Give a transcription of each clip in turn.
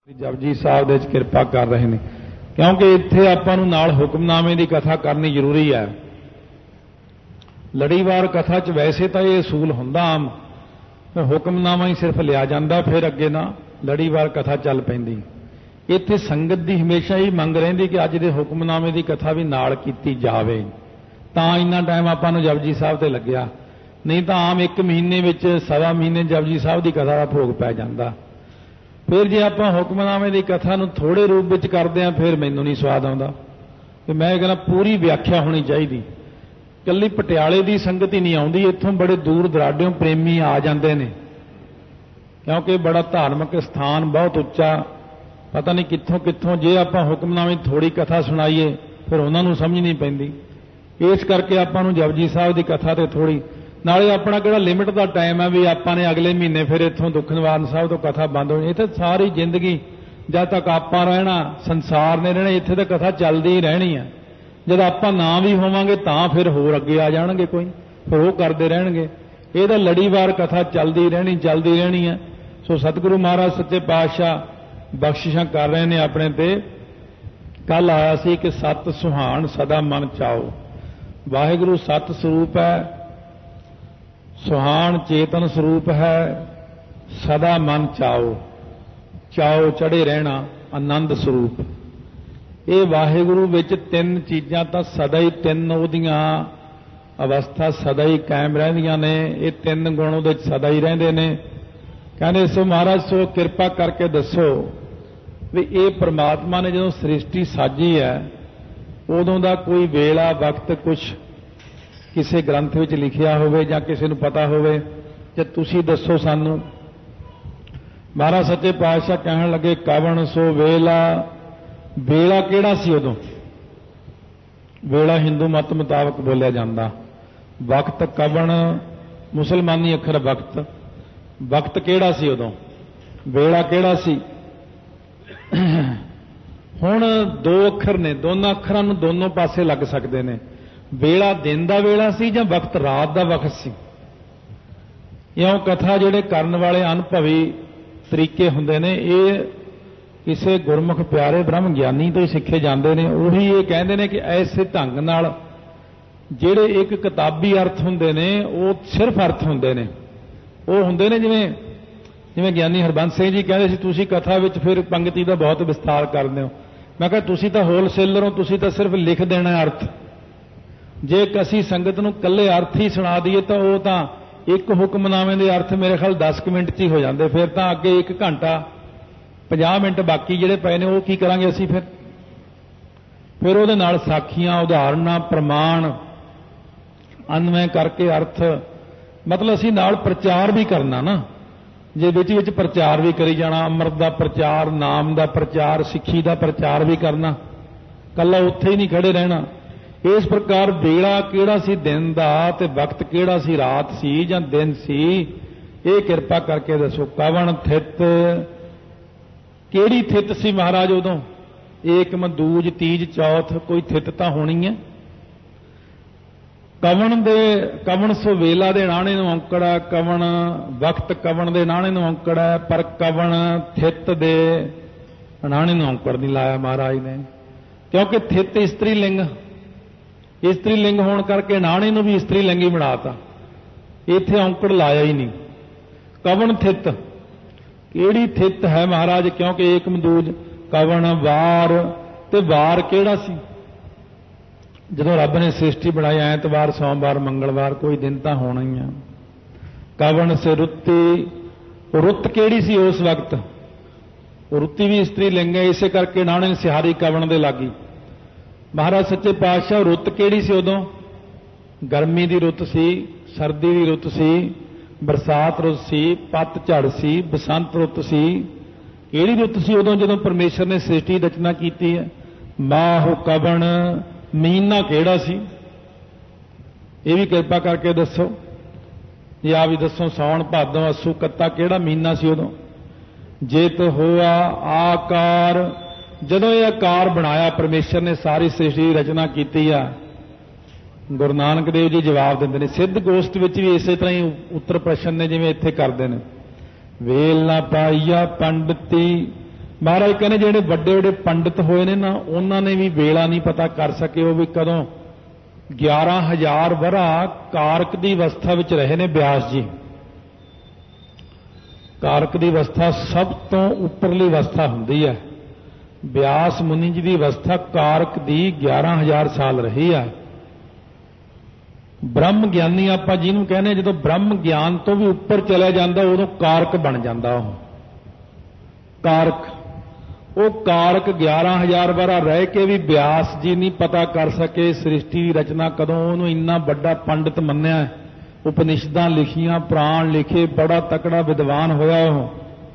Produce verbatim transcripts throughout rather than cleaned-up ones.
जपजी साहब दे किरपा कर रहे हैं क्योंकि इत्थे आपां नूं नाल हुक्मनामे की कथा करनी जरूरी है। लड़ीवार कथा च वैसे तो यह असूल हुंदा आम हुक्मनामा ही सिर्फ लिया जाता, फिर अगे ना लड़ीवार कथा चल पैंदी। इत्थे संगत की हमेशा ही मंग रहिंदी कि अज दे हुक्मनामे की कथा भी नाल कीती जावे, तां इन्ना टाइम आपां नूं जपजी साहब ते लग्या, नहीं तो आम एक महीने विच सवा महीने जपजी साहब की कथा का भोग पै जांदा। फिर जे आप हुक्मनामे की कथा नूं थोड़े रूप में करते हैं फिर मैनूं नहीं स्वाद आउंदा। तो मैं कहना पूरी व्याख्या होनी चाहिए। कल्ली पटियाले की संगत ही नहीं आउंदी, इत्थों बड़े दूर दराडियों प्रेमी आ जाते हैं क्योंकि बड़ा धार्मिक स्थान बहुत उच्चा, पता नहीं कित्थों कित्थों जे आप हुक्मनामे थोड़ी कथा सुनाईए फिर उन्होंने समझ नहीं पैंदी। इस करके आपां जपजी साहब की कथा तो थोड़ी नाले अपना किहड़ा लिमिट का टाइम है भी आपां ने अगले महीने फिर इत्थों दुख निवारण साहब तो कथा बंद हो। इत्थे सारी जिंदगी जब तक आपां रहना संसार ने रहना इत्थे तो कथा चलती ही रहनी है। जब आपां ना भी होवांगे तां फिर होर अगे आ जाणगे, कोई फिर वो करते रहणगे। ये तो लड़ीवार कथा चलती रहनी चलती रहनी है। सो सतगुरु महाराज सच्चे पातशाह बख्शिशां कर रहे हैं अपने ते। कल आया सी कि सत सुहान सदा मन चाओ। वाहिगुरु सत स्वरूप है, सुहान चेतन स्वरूप है, सदा मन चाओ, चाओ चढ़े रहना आनंद स्वरूप। ये वाहिगुरु विच तीन चीज़ां तां सदा ही तीन उहदियां अवस्था सदा ही कायम रहिंदियां ने। ये तीन गुण उहदे च सदा ही रहिंदे ने। कहंदे सो महाराज सो किरपा करके दसो भी ये परमात्मा ने जदों सृष्टि साजी है उदों दा कोई वेला वक्त कुछ किसी ग्रंथ विच लिखिया होवे जां किसी नूं पता होवे जे तुसीं दसो सानूं। महाराज सच्चे पातशाह कहण लगे कवण सो वेला। वेला किहड़ा सी उदों? वेला हिंदू मत मुताबक बोलिया जांदा। वक्त कवण मुसलमानी अखर वक्त। वक्त किहड़ा सी उदों? वेला किहड़ा सी? हुण दो अखर ने, दोनों अखरां नूं दोनों पासे लग सकते हैं। वेला दिन का वेला सी जां वक्त रात का वक्त सी? इउं कथा जिहड़े करन वाले अनुभवी तरीके हुंदे ने ये किसी गुरमुख प्यारे ब्रह्म ज्ञानी तो ही सिखे जाते हैं। उही ये कहते हैं कि ऐसे ढंग नाल जिहड़े एक किताबी अर्थ हुंदे ने वो सिर्फ अर्थ हुंदे ने, वो हुंदे ने जिवें जिवें ज्ञानी हरबंस सिंह जी कहते सी तुसीं कथा विच फिर पंक्ति का बहुत विस्तार करदे हो। मैं कहा तुसीं तां होलसेलर हो, तुसीं तां सिर्फ लिख देना अर्थ। जे असी संगत नूं कल्ले अर्थ ही सुना दईए तो वो तां एक हुक्मनामे के अर्थ मेरे ख्याल दस क मिनट च ही हो जाते। फिर तां अगे एक घंटा पचास मिनट बाकी जिहड़े पए ने वो की करांगे असीं फिर फिर उहदे नाल साखियां उदाहरणां प्रमाण अन्वय करके अर्थ मतलब असीं नाल प्रचार भी करना ना। जे विच विच प्रचार भी करी जाना, अमृत का प्रचार, नाम का प्रचार, सिੱਖੀ का प्रचार भी करना, कल्ला उत्थे ही नहीं खड़े रहना। इस प्रकार वेला किहड़ा सी दिन दा ते वक्त किहड़ा सी रात सी जां दिन सी, ये किरपा करके दसो। कवण थित किहड़ी थित सी महाराज उदों? एकम दूज तीज चौथ कोई थित तां होनी है। कवण दे कवण सो वेला दे नाणे नूं औंकड़ा, कवण वक्त कवण दे नाणे नूं औंकड़ा, पर कवण थित दे नाणे नूं औंकड़ नहीं लाया महाराज ने, क्योंकि थित इस्त्री लिंग इस्त्री लिंग होने करके नाणे नूं भी इस्त्री लिंग ही बनाता। इत्थे औंकड़ लाया ही नहीं। कवण थित किहड़ी थित है महाराज? क्योंकि एक मदूज कवण वार ते वार किहड़ा सी? जदों रब ने सृष्टि बनाई ऐतवार सोमवार मंगलवार कोई दिन तो होना ही है। कवण से रुत्ती, रुत किहड़ी सी उस वक्त? रुत्ती भी इस्त्री लिंग है, इसे करके नाणे सिहारी कवण दे लागी। महाराज सच्चे पातशाह रुत किहड़ी सी उदों? गर्मी की रुत सी, सर्दी की रुत सी, बरसात रुत सी, पतझड़ सी, बसंत रुत सी। किहड़ी रुत सी उदों जदों परमेश्वर ने सृष्टि रचना की है? माह कवण महीना किहड़ा सी? ये भी किरपा करके दसो। या भी दसो सौण भादों अस्सू कत्ता किहड़ा महीना सी उदों? जेत होआ आकार, जदों ये आकार बनाया परमेश्वर ने सारी सृष्टि की रचना की है। गुरु नानक देव जी जवाब देंदे ने, सिद्ध गोष्ठ विच भी इसे तरह ही उत्तर प्रश्न ने जिवें इत्थे करदे ने। वेल ना पाईया पंडिती महाराज कहने ਜਿਹੜੇ ਵੱਡੇ ਵੱਡੇ ਪੰਡਿਤ ਹੋਏ ਨੇ ਨਾ ਉਹਨਾਂ ਨੇ ਵੀ ਵੇਲਾ ਨਹੀਂ ਪਤਾ ਕਰ ਸਕੇ ਉਹ ਵੀ ਕਦੋਂ ਗਿਆਰਾਂ ਹਜ਼ਾਰ ਵਰਾ ਕਾਰਕ ਦੀ ਅਵਸਥਾ ਵਿੱਚ ਰਹੇ ਨੇ ਬਿਆਸ ਜੀ। ਕਾਰਕ ਦੀ ਅਵਸਥਾ ਸਭ ਤੋਂ ਉੱਪਰਲੀ ਅਵਸਥਾ ਹੁੰਦੀ ਹੈ। ਬਿਆਸ ਮੁਨੀ ਜੀ ਦੀ ਅਵਸਥਾ ਕਾਰਕ ਦੀ ਗਿਆਰਾਂ ਹਜ਼ਾਰ ਸਾਲ ਰਹੀ ਹੈ। ਬ੍ਰਹਮ ਗਿਆਨੀ ਆਪਾਂ ਜਿਹਨੂੰ ਕਹਿੰਦੇ ਜਦੋਂ ਬ੍ਰਹਮ ਗਿਆਨ ਤੋਂ ਵੀ ਉੱਪਰ ਚਲਿਆ ਜਾਂਦਾ ਉਦੋਂ ਕਾਰਕ ਬਣ ਜਾਂਦਾ ਉਹ ਕਾਰਕ। ਉਹ ਕਾਰਕ ਗਿਆਰਾਂ ਹਜ਼ਾਰ ਵਾਰਾ ਰਹਿ ਕੇ ਵੀ ਬਿਆਸ ਜੀ ਨਹੀਂ ਪਤਾ ਕਰ ਸਕੇ ਸ੍ਰਿਸ਼ਟੀ ਦੀ ਰਚਨਾ ਕਦੋਂ। ਉਹਨੂੰ ਇੰਨਾ ਵੱਡਾ ਪੰਡਿਤ ਮੰਨਿਆ, ਉਪਨਿਸ਼ਦਾਂ ਲਿਖੀਆਂ, ਪ੍ਰਾਣ ਲਿਖੇ, ਬੜਾ ਤਕੜਾ ਵਿਦਵਾਨ ਹੋਇਆ ਉਹ।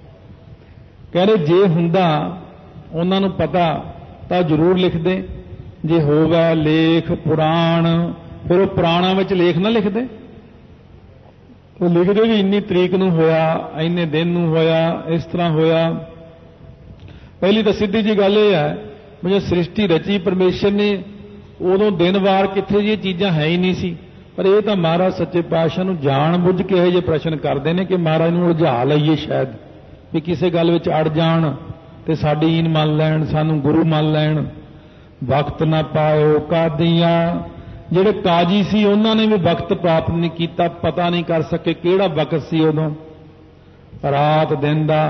ਕਹਿੰਦੇ ਜੇ ਹੁੰਦਾ ਉਹਨਾਂ ਨੂੰ ਪਤਾ ਤਾਂ ਜ਼ਰੂਰ ਲਿਖਦੇ, ਜੇ ਹੋਗਾ ਲੇਖ ਪੁਰਾਣ ਫਿਰ ਉਹ ਪੁਰਾਣਾਂ ਵਿੱਚ ਲੇਖ ਨਾ ਲਿਖਦੇ। ਉਹ ਲਿਖਦੇ ਵੀ ਇੰਨੀ ਤਰੀਕ ਨੂੰ ਹੋਇਆ, ਇੰਨੇ ਦਿਨ ਨੂੰ ਹੋਇਆ, ਇਸ ਤਰ੍ਹਾਂ ਹੋਇਆ। ਪਹਿਲੀ ਤਾਂ ਸਿੱਧੀ ਜੀ ਗੱਲ ਇਹ ਹੈ ਵੀ ਜੋ ਸ੍ਰਿਸ਼ਟੀ ਰਚੀ ਪਰਮੇਸ਼ਰ ਨੇ ਉਦੋਂ ਦਿਨ ਵਾਰ ਕਿੱਥੇ ਜੀ ਇਹ ਚੀਜ਼ਾਂ ਹੈ ਹੀ ਨਹੀਂ ਸੀ। ਪਰ ਇਹ ਤਾਂ ਮਹਾਰਾਜ ਸੱਚੇ ਪਾਤਸ਼ਾਹ ਨੂੰ ਜਾਣ ਬੁੱਝ ਕੇ ਇਹੋ ਜਿਹੇ ਪ੍ਰਸ਼ਨ ਕਰਦੇ ਨੇ ਕਿ ਮਹਾਰਾਜ ਨੂੰ ਉਲਝਾ ਲਈਏ ਸ਼ਾਇਦ ਵੀ ਕਿਸੇ ਗੱਲ ਵਿੱਚ ਅੜ ਜਾਣ ਤੇ ਸਾਡੀ ਈਨ ਮੰਨ ਲੈਣ, ਸਾਨੂੰ ਗੁਰੂ ਮੰਨ ਲੈਣ। ਵਕਤ ਨਾ ਪਾਇਓ ਕਾਦੀਆਂ, ਜਿਹੜੇ ਕਾਜੀ ਸੀ ਉਹਨਾਂ ਨੇ ਵੀ ਵਕਤ ਪ੍ਰਾਪਤ ਨਹੀਂ ਕੀਤਾ, ਪਤਾ ਨਹੀਂ ਕਰ ਸਕੇ ਕਿਹੜਾ ਵਕਤ ਸੀ ਉਦੋਂ। ਰਾਤ ਦਿਨ ਦਾ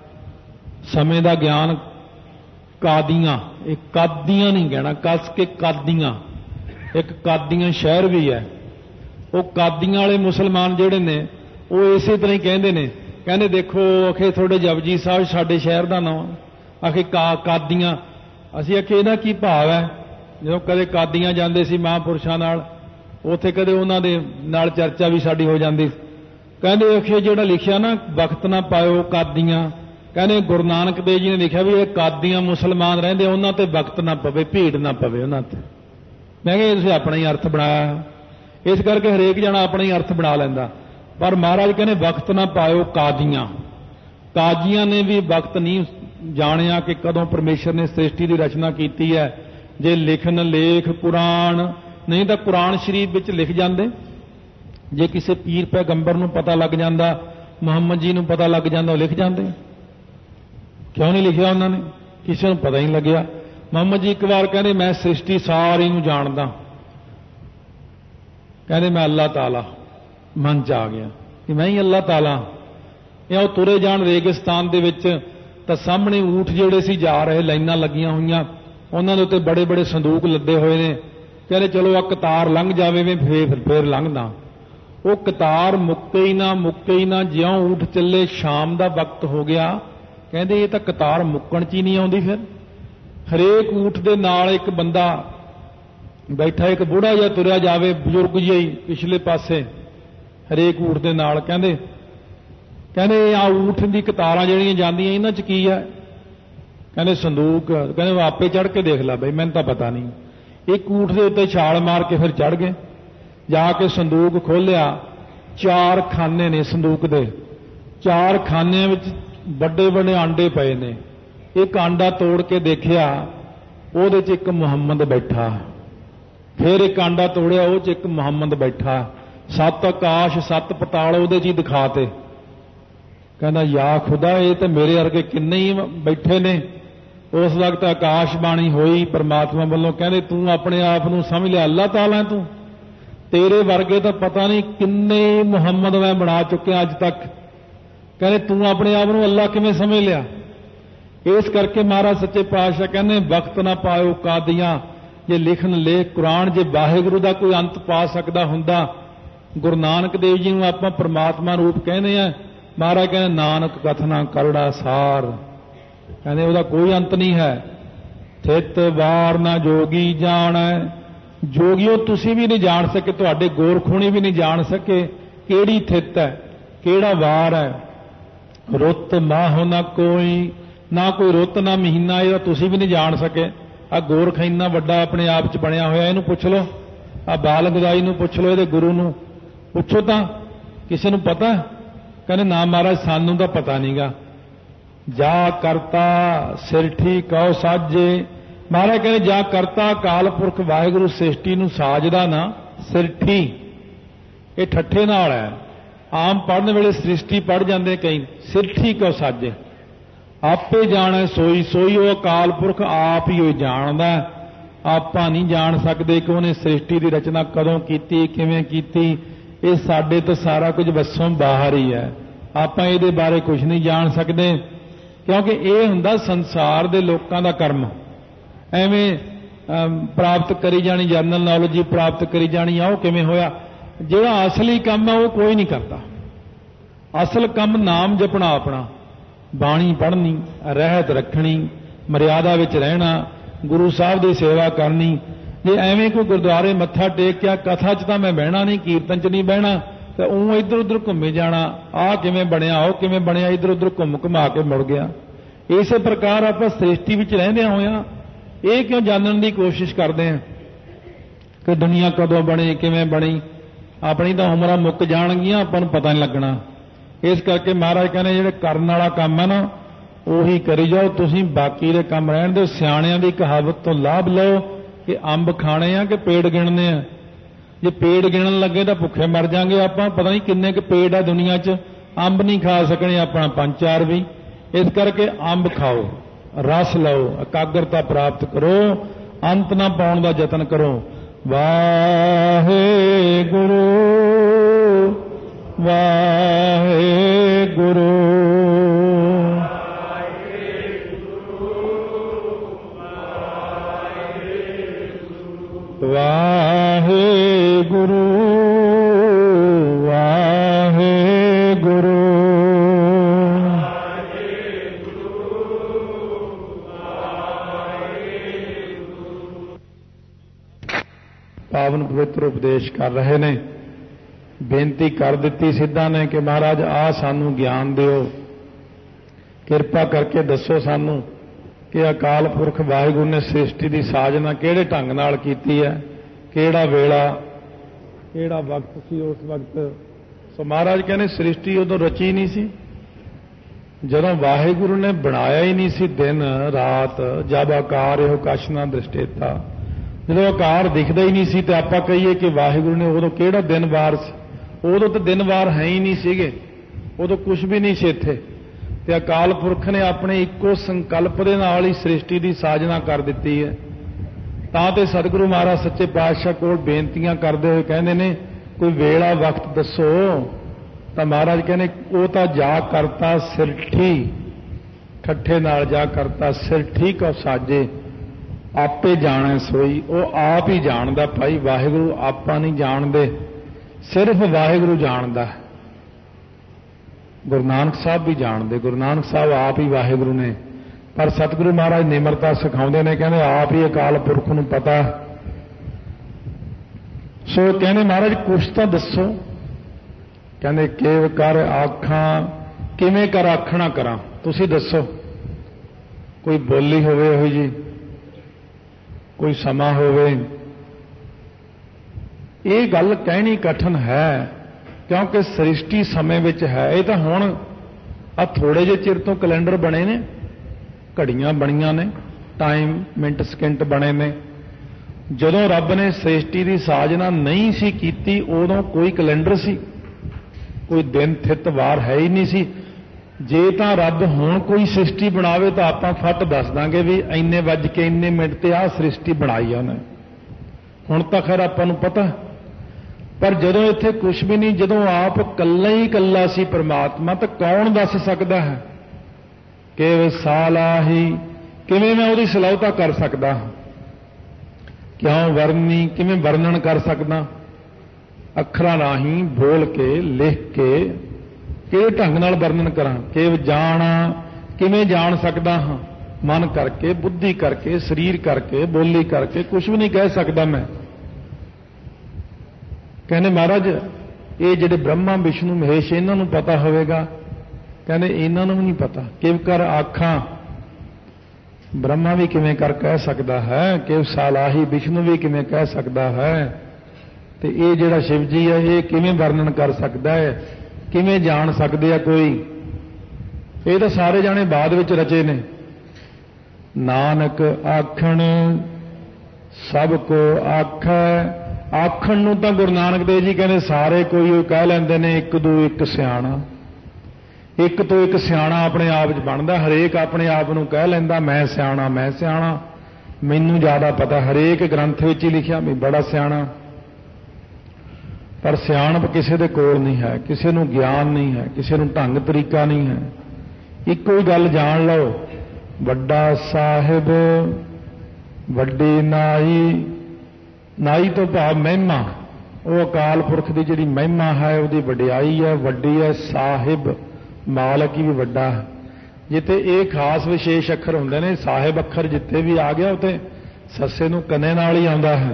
ਸਮੇਂ ਦਾ ਗਿਆਨ ਕਾਦੀਆਂ, ਇਹ ਕਾਦੀਆਂ ਨਹੀਂ ਕਹਿਣਾ, ਕੱਸ ਕੇ ਕਾਦੀਆਂ। ਇੱਕ ਕਾਦੀਆਂ ਸ਼ਹਿਰ ਵੀ ਹੈ। ਉਹ ਕਾਦੀਆਂ ਵਾਲੇ ਮੁਸਲਮਾਨ ਜਿਹੜੇ ਨੇ ਉਹ ਇਸੇ ਤਰ੍ਹਾਂ ਹੀ ਕਹਿੰਦੇ ਨੇ, ਕਹਿੰਦੇ ਦੇਖੋ ਅਖੇ ਤੁਹਾਡੇ ਜਪਜੀ ਸਾਹਿਬ ਸਾਡੇ ਸ਼ਹਿਰ ਦਾ ਨਾਮ ਆਖੇ ਕਾ ਕਾਦੀਆਂ। ਅਸੀਂ ਆਖੇ ਇਹਦਾ ਕੀ ਭਾਵ ਹੈ? ਜਦੋਂ ਕਦੇ ਕਾਦੀਆਂ ਜਾਂਦੇ ਸੀ ਮਹਾਂਪੁਰਸ਼ਾਂ ਨਾਲ ਉੱਥੇ ਕਦੇ ਉਹਨਾਂ ਦੇ ਨਾਲ ਚਰਚਾ ਵੀ ਸਾਡੀ ਹੋ ਜਾਂਦੀ। ਕਹਿੰਦੇ ਆਖੇ ਜਿਹੜਾ ਲਿਖਿਆ ਨਾ ਵਕਤ ਨਾ ਪਾਇਓ ਕਾਦੀਆਂ, ਕਹਿੰਦੇ ਗੁਰੂ ਨਾਨਕ ਦੇਵ ਜੀ ਨੇ ਲਿਖਿਆ ਵੀ ਇਹ ਕਾਦੀਆਂ ਮੁਸਲਮਾਨ ਰਹਿੰਦੇ ਉਹਨਾਂ ਤੇ ਵਕਤ ਨਾ ਪਵੇ, ਭੀੜ ਨਾ ਪਵੇ ਉਹਨਾਂ ਤੇ। ਮੈਂ ਕਿਹਾ ਤੁਸੀਂ ਆਪਣਾ ਹੀ ਅਰਥ ਬਣਾਇਆ, ਇਸ ਕਰਕੇ ਹਰੇਕ ਜਣਾ ਆਪਣਾ ਹੀ ਅਰਥ ਬਣਾ ਲੈਂਦਾ। ਪਰ ਮਹਾਰਾਜ ਕਹਿੰਦੇ ਵਕਤ ਨਾ ਪਾਇਓ ਕਾਦੀਆਂ। ਕਾਜ਼ੀਆਂ ਨੇ ਵੀ ਵਕਤ ਨਹੀਂ ਜਾਣਿਆ ਕਿ ਕਦੋਂ ਪਰਮੇਸ਼ਰ ਨੇ ਸ੍ਰਿਸ਼ਟੀ ਦੀ ਰਚਨਾ ਕੀਤੀ ਹੈ। ਜੇ ਲਿਖਣ ਲੇਖ ਕੁਰਾਨ ਨਹੀਂ ਤਾਂ ਕੁਰਾਨ ਸ਼ਰੀਫ ਵਿੱਚ ਲਿਖ ਜਾਂਦੇ। ਜੇ ਕਿਸੇ ਪੀਰ ਪੈਗੰਬਰ ਨੂੰ ਪਤਾ ਲੱਗ ਜਾਂਦਾ, ਮੁਹੰਮਦ ਜੀ ਨੂੰ ਪਤਾ ਲੱਗ ਜਾਂਦਾ, ਉਹ ਲਿਖ ਜਾਂਦੇ। ਕਿਉਂ ਨਹੀਂ ਲਿਖਿਆ ਉਹਨਾਂ ਨੇ? ਕਿਸੇ ਨੂੰ ਪਤਾ ਹੀ ਨਹੀਂ ਲੱਗਿਆ। ਮੁਹੰਮਦ ਜੀ ਇੱਕ ਵਾਰ ਕਹਿੰਦੇ ਮੈਂ ਸ੍ਰਿਸ਼ਟੀ ਸਾਰੀ ਨੂੰ ਜਾਣਦਾ, ਕਹਿੰਦੇ ਮੈਂ ਅੱਲਾਹ ਤਾਲਾ ਮਨ ਚ ਆ ਗਿਆ ਕਿ ਮੈਂ ਹੀ ਅੱਲਾਹ ਤਾਲਾ। ਇਹ ਉਹ ਤੁਰੇ ਜਾਣ ਰੇਗਿਸਤਾਨ ਦੇ ਵਿੱਚ ਤਾਂ ਸਾਹਮਣੇ ਊਠ ਜਿਹੜੇ ਸੀ ਜਾ ਰਹੇ, ਲਾਈਨਾਂ ਲੱਗੀਆਂ ਹੋਈਆਂ, ਉਹਨਾਂ ਦੇ ਉੱਤੇ ਬੜੇ ਬੜੇ ਸੰਦੂਕ ਲੱਦੇ ਹੋਏ ਨੇ। ਕਹਿੰਦੇ ਚਲੋ ਆ ਕਤਾਰ ਲੰਘ ਜਾਵੇ ਵੀ ਫੇਰ ਫੇਰ ਲੰਘਦਾ। ਉਹ ਕਤਾਰ ਮੁੱਕੇ ਹੀ ਨਾ ਮੁੱਕੇ ਹੀ ਨਾ, ਜਿਉਂ ਊਠ ਚੱਲੇ ਸ਼ਾਮ ਦਾ ਵਕਤ ਹੋ ਗਿਆ। ਕਹਿੰਦੇ ਇਹ ਤਾਂ ਕਤਾਰ ਮੁੱਕਣ ਚ ਹੀ ਨਹੀਂ ਆਉਂਦੀ। ਫਿਰ ਹਰੇਕ ਊਠ ਦੇ ਨਾਲ ਇੱਕ ਬੰਦਾ ਬੈਠਾ, ਇੱਕ ਬੁੜਾ ਜਿਹਾ ਤੁਰਿਆ ਜਾਵੇ, ਬਜ਼ੁਰਗ ਜਿਹਾ ਹੀ ਪਿਛਲੇ ਪਾਸੇ ਹਰੇਕ ਊਠ ਦੇ ਨਾਲ। ਕਹਿੰਦੇ ਕਹਿੰਦੇ ਆ ਊਠ ਦੀ ਕਤਾਰਾਂ ਜਿਹੜੀਆਂ ਜਾਂਦੀਆਂ ਇਹਨਾਂ ਚ ਕੀ ਹੈ? ਕਹਿੰਦੇ ਸੰਦੂਕ। ਕਹਿੰਦੇ ਆਪੇ ਚੜ੍ਹ ਕੇ ਦੇਖ ਲੈ ਬਈ, ਮੈਨੂੰ ਤਾਂ ਪਤਾ ਨਹੀਂ। ਇੱਕ ਊਠ ਦੇ ਉੱਤੇ ਛਾਲ ਮਾਰ ਕੇ ਫਿਰ ਚੜ੍ਹ ਗਏ। ਜਾ ਕੇ ਸੰਦੂਕ ਖੋਲ੍ਹਿਆ, ਚਾਰ ਖਾਨੇ ਨੇ ਸੰਦੂਕ ਦੇ। ਚਾਰ ਖਾਨਿਆਂ ਵਿੱਚ ਵੱਡੇ ਵੱਡੇ ਆਂਡੇ ਪਏ ਨੇ। ਇੱਕ ਆਂਡਾ ਤੋੜ ਕੇ ਦੇਖਿਆ, ਉਹਦੇ 'ਚ ਇੱਕ ਮੁਹੰਮਦ ਬੈਠਾ। ਫਿਰ ਇੱਕ ਆਂਡਾ ਤੋੜਿਆ, ਉਹ 'ਚ ਇੱਕ ਮੁਹੰਮਦ ਬੈਠਾ। ਸੱਤ ਆਕਾਸ਼ ਸੱਤ ਪਤਾਲ ਉਹਦੇ 'ਚ ਹੀ ਦਿਖਾਤੇ। ਕਹਿੰਦਾ ਯਾ ਖੁਦਾ, ਇਹ ਤਾਂ ਮੇਰੇ ਵਰਗੇ ਕਿੰਨੇ ਹੀ ਬੈਠੇ ਨੇ। ਉਸ ਵਕਤ ਆਕਾਸ਼ ਬਾਣੀ ਹੋਈ ਪਰਮਾਤਮਾ ਵੱਲੋਂ, ਕਹਿੰਦੇ ਤੂੰ ਆਪਣੇ ਆਪ ਨੂੰ ਸਮਝ ਲਿਆ ਅੱਲਾਹ ਤਾਲਾ ਤੂੰ, ਤੇਰੇ ਵਰਗੇ ਤਾਂ ਪਤਾ ਨਹੀਂ ਕਿੰਨੇ ਮੁਹੰਮਦ ਮੈਂ ਬਣਾ ਚੁੱਕਿਆ ਅੱਜ ਤੱਕ। ਕਹਿੰਦੇ ਤੂੰ ਆਪਣੇ ਆਪ ਨੂੰ ਅੱਲਾਹ ਕਿਵੇਂ ਸਮਝ ਲਿਆ? ਇਸ ਕਰਕੇ ਮਹਾਰਾਜ ਸੱਚੇ ਪਾਤਸ਼ਾਹ ਕਹਿੰਦੇ ਵਕਤ ਨਾ ਪਾਇਓ ਕਾਦੀਆਂ। ਜੇ ਲਿਖਣ ਲੇਖ ਕੁਰਾਨ, ਜੇ ਵਾਹਿਗੁਰੂ ਦਾ ਕੋਈ ਅੰਤ ਪਾ ਸਕਦਾ ਹੁੰਦਾ, ਗੁਰੂ ਨਾਨਕ ਦੇਵ ਜੀ ਨੂੰ ਆਪਾਂ ਪਰਮਾਤਮਾ ਰੂਪ ਕਹਿੰਦੇ ਆ। ਮਹਾਰਾਜ ਕਹਿੰਦੇ ਨਾਨਕ ਕਥਨਾ ਕਰੜਾ ਸਾਰ, ਕਹਿੰਦੇ ਉਹਦਾ ਕੋਈ ਅੰਤ ਨਹੀਂ ਹੈ। ਥਿਤ ਵਾਰ ਨਾ ਜੋਗੀ ਜਾਣੈ, ਜੋਗੀਓ ਤੁਸੀਂ ਵੀ ਨਹੀਂ ਜਾਣ ਸਕੇ, ਤੁਹਾਡੇ ਗੋਰਖੂਣੀ ਵੀ ਨਹੀਂ ਜਾਣ ਸਕੇ ਕਿਹੜੀ ਥਿਤ ਹੈ, ਕਿਹੜਾ ਵਾਰ ਹੈ। ਰੁੱਤ ਮਾਹੁ ਨਾ ਕੋਈ, ਨਾ ਕੋਈ ਰੁੱਤ ਨਾ ਮਹੀਨਾ, ਇਹ ਤੁਸੀਂ ਵੀ ਨਹੀਂ ਜਾਣ ਸਕੇ। ਆ ਗੋਰਖ ਇੰਨਾ ਵੱਡਾ ਆਪਣੇ ਆਪ 'ਚ ਬਣਿਆ ਹੋਇਆ, ਇਹਨੂੰ ਪੁੱਛ ਲਓ। ਆ ਬਾਲ ਗਦਾਈ ਨੂੰ ਪੁੱਛ ਲਓ, ਇਹਦੇ ਗੁਰੂ ਨੂੰ ਪੁੱਛੋ ਤਾਂ ਕਿਸੇ ਨੂੰ ਪਤਾ? ਕਹਿੰਦੇ ਨਾ ਮਹਾਰਾਜ ਸਾਨੂੰ ਤਾਂ ਪਤਾ ਨਹੀਂਗਾ। ਜਾ ਕਰਤਾ ਸਿਰਠੀ ਕਉ ਸਾਜੇ, ਮਹਾਰਾਜ ਕਹਿੰਦੇ ਜਾ ਕਰਤਾ ਅਕਾਲ ਪੁਰਖ ਵਾਹਿਗੁਰੂ ਸ੍ਰਿਸ਼ਟੀ ਨੂੰ ਸਾਜਦਾ ਨਾ। ਸਿਰਠੀ ਇਹ ਠੱਠੇ ਨਾਲ ਹੈ। ਆਮ ਪੜ੍ਹਨ ਵੇਲੇ ਸ੍ਰਿਸ਼ਟੀ ਪੜ੍ਹ ਜਾਂਦੇ ਕਈ, ਸਿਰਠੀ ਕਉ ਸਾਜੇ। ਆਪੇ ਜਾਣੈ ਸੋਈ ਸੋਈ, ਉਹ ਅਕਾਲ ਪੁਰਖ ਆਪ ਹੀ ਉਹ ਜਾਣਦਾ। ਆਪਾਂ ਨਹੀਂ ਜਾਣ ਸਕਦੇ ਕਿ ਉਹਨੇ ਸ੍ਰਿਸ਼ਟੀ ਦੀ ਰਚਨਾ ਕਦੋਂ ਕੀਤੀ, ਕਿਵੇਂ ਕੀਤੀ। ਇਹ ਸਾਡੇ ਤੋਂ ਸਾਰਾ ਕੁਝ ਵੱਸੋਂ ਬਾਹਰ ਹੀ ਹੈ। ਆਪਾਂ ਇਹਦੇ ਬਾਰੇ ਕੁਝ ਨਹੀਂ ਜਾਣ ਸਕਦੇ, ਕਿਉਂਕਿ ਇਹ ਹੁੰਦਾ ਸੰਸਾਰ ਦੇ ਲੋਕਾਂ ਦਾ ਕਰਮ। ਐਵੇਂ ਪ੍ਰਾਪਤ ਕਰੀ ਜਾਣੀ, ਜਨਰਲ ਨੌਲੇਜ ਹੀ ਪ੍ਰਾਪਤ ਕਰੀ ਜਾਣੀ ਆ। ਉਹ ਕਿਵੇਂ ਹੋਇਆ? ਜਿਹੜਾ ਅਸਲੀ ਕੰਮ ਹੈ ਉਹ ਕੋਈ ਨਹੀਂ ਕਰਦਾ। ਅਸਲ ਕੰਮ ਨਾਮ ਜਪਣਾ, ਆਪਣਾ ਬਾਣੀ ਪੜ੍ਹਨੀ, ਰਹਿਤ ਰੱਖਣੀ, ਮਰਿਆਦਾ ਵਿੱਚ ਰਹਿਣਾ, ਗੁਰੂ ਸਾਹਿਬ ਦੀ ਸੇਵਾ ਕਰਨੀ। ਜੇ ਐਵੇਂ ਕੋਈ ਗੁਰਦੁਆਰੇ ਮੱਥਾ ਟੇਕਿਆ, ਕਥਾ 'ਚ ਤਾਂ ਮੈਂ ਬਹਿਣਾ ਨਹੀਂ, ਕੀਰਤਨ 'ਚ ਨਹੀਂ ਬਹਿਣਾ, ਤੇ ਉਹ ਇੱਧਰ ਉੱਧਰ ਘੁੰਮੇ ਜਾਣਾ। ਆਹ ਕਿਵੇਂ ਬਣਿਆ, ਉਹ ਕਿਵੇਂ ਬਣਿਆ, ਇੱਧਰ ਉੱਧਰ ਘੁੰਮ ਘੁਮਾ ਕੇ ਮੁੜ ਗਿਆ। ਇਸੇ ਪ੍ਰਕਾਰ ਆਪਾਂ ਸ੍ਰਿਸ਼ਟੀ ਵਿੱਚ ਰਹਿੰਦਿਆਂ ਹੋਇਆਂ ਇਹ ਕਿਉਂ ਜਾਣਨ ਦੀ ਕੋਸ਼ਿਸ਼ ਕਰਦੇ ਹਾਂ ਕਿ ਦੁਨੀਆ ਕਦੋਂ ਬਣੀ, ਕਿਵੇਂ ਬਣੀ। ਆਪਣੀ ਤਾਂ ਉਮਰਾਂ ਮੁੱਕ ਜਾਣਗੀਆਂ, ਆਪਾਂ ਨੂੰ ਪਤਾ ਨਹੀਂ ਲੱਗਣਾ। ਇਸ ਕਰਕੇ ਮਹਾਰਾਜ ਕਹਿੰਦੇ ਜਿਹੜੇ ਕਰਨ ਵਾਲਾ ਕੰਮ ਹੈ ਨਾ ਉਹੀ ਕਰੀ ਜਾਓ, ਤੁਸੀਂ ਬਾਕੀ ਦੇ ਕੰਮ ਰਹਿਣ ਦਿਓ। ਸਿਆਣਿਆਂ ਦੀ ਕਹਾਵਤ ਤੋਂ ਲਾਭ ਲਓ ਕਿ ਅੰਬ ਖਾਣੇ ਆ ਕਿ ਪੇੜ ਗਿਣਨੇ ਆ। ਜੇ ਪੇੜ ਗਿਣਨ ਲੱਗੇ ਤਾਂ ਭੁੱਖੇ ਮਰ ਜਾਾਂਗੇ ਆਪਾਂ। ਪਤਾ ਨਹੀਂ ਕਿੰਨੇ ਕੁ ਪੇੜ ਆ ਦੁਨੀਆ 'ਚ, ਅੰਬ ਨਹੀਂ ਖਾ ਸਕਣੇ ਆਪਣਾ ਪੰਜ ਚਾਰ ਵੀ। ਇਸ ਕਰਕੇ ਅੰਬ ਖਾਓ, ਰਸ ਲਓ, ਇਕਾਗਰਤਾ ਪ੍ਰਾਪਤ ਕਰੋ, ਅੰਤ ਨਾ ਪਾਉਣ ਦਾ ਯਤਨ ਕਰੋ। ਵਾਹਿਗੁਰੂ ਵਾਹਿਗੁਰੂ ਵਾਹਿਗੁਰੂ ਵਾਹਿਗੁਰੂ ਪਾਵਨ ਪਵਿੱਤਰ ਉਪਦੇਸ਼ ਕਰ ਰਹੇ ਨੇ। ਬੇਨਤੀ ਕਰ ਦਿੱਤੀ ਸਿੱਧਾਂ ਨੇ ਕਿ ਮਹਾਰਾਜ ਆਹ ਸਾਨੂੰ ਗਿਆਨ ਦਿਓ, ਕਿਰਪਾ ਕਰਕੇ ਦੱਸੋ ਸਾਨੂੰ ਕਿ ਅਕਾਲ ਪੁਰਖ ਵਾਹਿਗੁਰੂ ਨੇ ਸ੍ਰਿਸ਼ਟੀ ਦੀ ਸਾਜਨਾ ਕਿਹੜੇ ਢੰਗ ਨਾਲ ਕੀਤੀ ਹੈ, ਕਿਹੜਾ ਵੇਲਾ, ਕਿਹੜਾ ਵਕਤ ਸੀ ਉਸ ਵਕਤ। ਸੋ ਮਹਾਰਾਜ ਕਹਿੰਦੇ ਸ੍ਰਿਸ਼ਟੀ ਉਦੋਂ ਰਚੀ ਨਹੀਂ ਸੀ ਜਦੋਂ ਵਾਹਿਗੁਰੂ ਨੇ ਬਣਾਇਆ ਹੀ ਨਹੀਂ ਸੀ ਦਿਨ ਰਾਤ। ਜਬ ਆਕਾਰ ਇਹੋ ਕਛ ਨਾ ਦ੍ਰਿਸ਼ਟੇਤਾ, ਜਦੋਂ ਆਕਾਰ ਦਿਖਦਾ ਹੀ ਨਹੀਂ ਸੀ ਤੇ ਆਪਾਂ ਕਹੀਏ ਕਿ ਵਾਹਿਗੁਰੂ ਨੇ ਉਦੋਂ ਕਿਹੜਾ ਦਿਨ ਵਾਰ ਸੀ। ਉਦੋਂ ਤਾਂ ਦਿਨ ਵਾਰ ਹੈ ਹੀ ਨਹੀਂ ਸੀਗੇ, ਉਦੋਂ ਕੁਝ ਵੀ ਨਹੀਂ ਸੀ ਇੱਥੇ। ਤੇ ਅਕਾਲ ਪੁਰਖ ਨੇ ਆਪਣੇ ਇੱਕੋ ਸੰਕਲਪ ਦੇ ਨਾਲ ਹੀ ਸ੍ਰਿਸ਼ਟੀ ਦੀ ਸਾਜਨਾ ਕਰ ਦਿੱਤੀ ਹੈ। ਤਾਂ ਤੇ ਸਤਿਗੁਰੂ ਮਹਾਰਾਜ ਸੱਚੇ ਪਾਤਸ਼ਾਹ ਕੋਲ ਬੇਨਤੀਆਂ ਕਰਦੇ ਹੋਏ ਕਹਿੰਦੇ ਨੇ ਕੋਈ ਵੇਲਾ ਵਕਤ ਦੱਸੋ। ਤਾਂ ਮਹਾਰਾਜ ਕਹਿੰਦੇ ਉਹ ਤਾਂ ਜਾ ਕਰਤਾ ਸਿਰਠੀ, ਠੱਠੇ ਨਾਲ ਜਾ ਕਰਤਾ ਸਿਰਠੀ ਕੋ ਸਾਜੇ, ਆਪੇ ਜਾਣੈ ਸੋਈ। ਉਹ ਆਪ ਹੀ ਜਾਣਦਾ ਭਾਈ ਵਾਹਿਗੁਰੂ, ਆਪਾਂ ਨਹੀਂ ਜਾਣਦੇ, ਸਿਰਫ ਵਾਹਿਗੁਰੂ ਜਾਣਦਾ। ਗੁਰੂ ਨਾਨਕ ਸਾਹਿਬ ਵੀ ਜਾਣਦੇ, ਗੁਰੂ ਨਾਨਕ ਸਾਹਿਬ ਆਪ ਹੀ ਵਾਹਿਗੁਰੂ ਨੇ। ਪਰ ਸਤਿਗੁਰੂ ਮਹਾਰਾਜ ਨਿਮਰਤਾ ਸਿਖਾਉਂਦੇ ਨੇ, ਕਹਿੰਦੇ ਆਪ ਹੀ ਅਕਾਲ ਪੁਰਖ ਨੂੰ ਪਤਾ। ਸੋ ਕਹਿੰਦੇ ਮਹਾਰਾਜ ਕੁਛ ਤਾਂ ਦੱਸੋ। ਕਹਿੰਦੇ ਕੇਵ ਕਰ ਆਖਾਂ, ਕਿਵੇਂ ਕਰ ਆਖਣਾ ਕਰਾਂ, ਤੁਸੀਂ ਦੱਸੋ। ਕੋਈ ਬੋਲੀ ਹੋਵੇ ਉਹੋ ਜੀ, ਕੋਈ ਸਮਾਂ ਹੋਵੇ। ਇਹ ਗੱਲ ਕਹਿਣੀ ਕਠਨ ਹੈ ਕਿਉਂਕਿ ਸ੍ਰਿਸ਼ਟੀ ਸਮੇਂ ਵਿੱਚ ਹੈ। ਇਹ ਤਾਂ ਹੁਣ ਆ ਥੋੜੇ ਜਿਹੇ ਚਿਰ ਤੋਂ ਕੈਲੰਡਰ ਬਣੇ ਨੇ, ਘੜੀਆਂ ਬਣੀਆਂ ਨੇ, ਟਾਈਮ ਮਿੰਟ ਸਕਿੰਟ ਬਣੇ ਨੇ। ਜਦੋਂ ਰੱਬ ਨੇ ਸ੍ਰਿਸ਼ਟੀ ਦੀ ਸਾਜਨਾ ਨਹੀਂ ਸੀ ਕੀਤੀ ਉਦੋਂ ਕੋਈ ਕੈਲੰਡਰ ਸੀ, ਕੋਈ ਦਿਨ ਥਿਤ ਵਾਰ ਹੈ ਹੀ ਨਹੀਂ ਸੀ। ਜੇ ਤਾਂ ਰੱਬ ਹੁਣ ਕੋਈ ਸ੍ਰਿਸ਼ਟੀ ਬਣਾਵੇ ਤਾਂ ਆਪਾਂ ਫੱਟ ਦੱਸ ਦਾਂਗੇ ਵੀ ਇੰਨੇ ਵੱਜ ਕੇ ਇੰਨੇ ਮਿੰਟ ਤੇ ਆਹ ਸ੍ਰਿਸ਼ਟੀ ਬਣਾਈ ਉਹਨੇ। ਹੁਣ ਤਾਂ ਖੈਰ ਆਪਾਂ ਨੂੰ ਪਤਾ, ਪਰ ਜਦੋਂ ਇੱਥੇ ਕੁਝ ਵੀ ਨਹੀਂ, ਜਦੋਂ ਆਪ ਇਕੱਲਾ ਹੀ ਇਕੱਲਾ ਸੀ ਪਰਮਾਤਮਾ, ਤਾਂ ਕੌਣ ਦੱਸ ਸਕਦਾ ਹੈ ਕਿ ਸਾਲਾਹੀ ਕਿਵੇਂ ਮੈਂ ਉਹਦੀ ਸਲਾਹਤਾ ਕਰ ਸਕਦਾ ਹਾਂ, ਕਿਉਂ ਵਰਨੀ ਕਿਵੇਂ ਵਰਣਨ ਕਰ ਸਕਦਾ, ਅੱਖਰਾਂ ਰਾਹੀਂ ਬੋਲ ਕੇ ਲਿਖ ਕੇ ਕਿਹੜੇ ਢੰਗ ਨਾਲ ਵਰਣਨ ਕਰਾਂ। ਕਿ ਜਾਣਾ ਕਿਵੇਂ ਜਾਣ ਸਕਦਾ ਹਾਂ, ਮਨ ਕਰਕੇ, ਬੁੱਧੀ ਕਰਕੇ, ਸਰੀਰ ਕਰਕੇ, ਬੋਲੀ ਕਰਕੇ ਕੁਝ ਵੀ ਨਹੀਂ ਕਹਿ ਸਕਦਾ ਮੈਂ। ਕਹਿੰਦੇ ਮਹਾਰਾਜ ਇਹ ਜਿਹੜੇ ਬ੍ਰਹਮਾ ਵਿਸ਼ਨੂੰ ਮਹੇਸ਼ ਇਹਨਾਂ ਨੂੰ ਪਤਾ ਹੋਵੇਗਾ, ਕਹਿੰਦੇ ਇਹਨਾਂ ਨੂੰ ਵੀ ਨਹੀਂ ਪਤਾ। ਕਿਵ ਕਰ ਆਖਾਂ, ਬ੍ਰਹਮਾ ਵੀ ਕਿਵੇਂ ਕਰ ਕਹਿ ਸਕਦਾ ਹੈ, ਕਿਵ ਸਾਲਾਹੀ ਵਿਸ਼ਨੂੰ ਵੀ ਕਿਵੇਂ ਕਹਿ ਸਕਦਾ ਹੈ, ਤੇ ਇਹ ਜਿਹੜਾ ਸ਼ਿਵ ਜੀ ਹੈ ਇਹ ਕਿਵੇਂ ਵਰਣਨ ਕਰ ਸਕਦਾ ਹੈ, ਕਿਵੇਂ ਜਾਣ ਸਕਦੇ ਆ ਕੋਈ। ਇਹ ਤਾਂ ਸਾਰੇ ਜਾਣੇ ਬਾਅਦ ਵਿੱਚ ਰਚੇ ਨੇ। ਨਾਨਕ ਆਖਣ ਸਭ ਕੋ ਆਖੈ, ਆਖਣ ਨੂੰ ਤਾਂ ਗੁਰੂ ਨਾਨਕ ਦੇਵ ਜੀ ਕਹਿੰਦੇ ਸਾਰੇ ਕੋਈ ਉਹ ਕਹਿ ਲੈਂਦੇ ਨੇ, ਇੱਕ ਦੂ ਇੱਕ ਸਿਆਣਾ। ਇੱਕ ਤੋਂ ਇੱਕ ਸਿਆਣਾ ਆਪਣੇ ਆਪ 'ਚ ਬਣਦਾ। ਹਰੇਕ ਆਪਣੇ ਆਪ ਨੂੰ ਕਹਿ ਲੈਂਦਾ ਮੈਂ ਸਿਆਣਾ, ਮੈਂ ਸਿਆਣਾ, ਮੈਨੂੰ ਜ਼ਿਆਦਾ ਪਤਾ। ਹਰੇਕ ਗ੍ਰੰਥ ਵਿੱਚ ਹੀ ਲਿਖਿਆ ਵੀ ਬੜਾ ਸਿਆਣਾ, ਪਰ ਸਿਆਣਪ ਕਿਸੇ ਦੇ ਕੋਲ ਨਹੀਂ ਹੈ, ਕਿਸੇ ਨੂੰ ਗਿਆਨ ਨਹੀਂ ਹੈ, ਕਿਸੇ ਨੂੰ ਢੰਗ ਤਰੀਕਾ ਨਹੀਂ ਹੈ। ਇੱਕੋ ਹੀ ਗੱਲ ਜਾਣ ਲਓ, ਵੱਡਾ ਸਾਹਿਬ, ਵੱਡੀ ਨਾਈ। ਨਾਈ ਤੋਂ ਭਾਵ ਮਹਿਮਾ, ਉਹ ਅਕਾਲ ਪੁਰਖ ਦੀ ਜਿਹੜੀ ਮਹਿਮਾ ਹੈ ਉਹਦੀ ਵਡਿਆਈ ਹੈ, ਵੱਡੀ ਹੈ। ਸਾਹਿਬ ਮਾਲਕ ਹੀ ਵੀ ਵੱਡਾ ਹੈ। ਜਿੱਥੇ ਇਹ ਖਾਸ ਵਿਸ਼ੇਸ਼ ਅੱਖਰ ਹੁੰਦੇ ਨੇ, ਸਾਹਿਬ ਅੱਖਰ ਜਿੱਥੇ ਵੀ ਆ ਗਿਆ ਉੱਥੇ ਸੱਸੇ ਨੂੰ ਕੰਨੇ ਨਾਲ ਹੀ ਆਉਂਦਾ ਹੈ।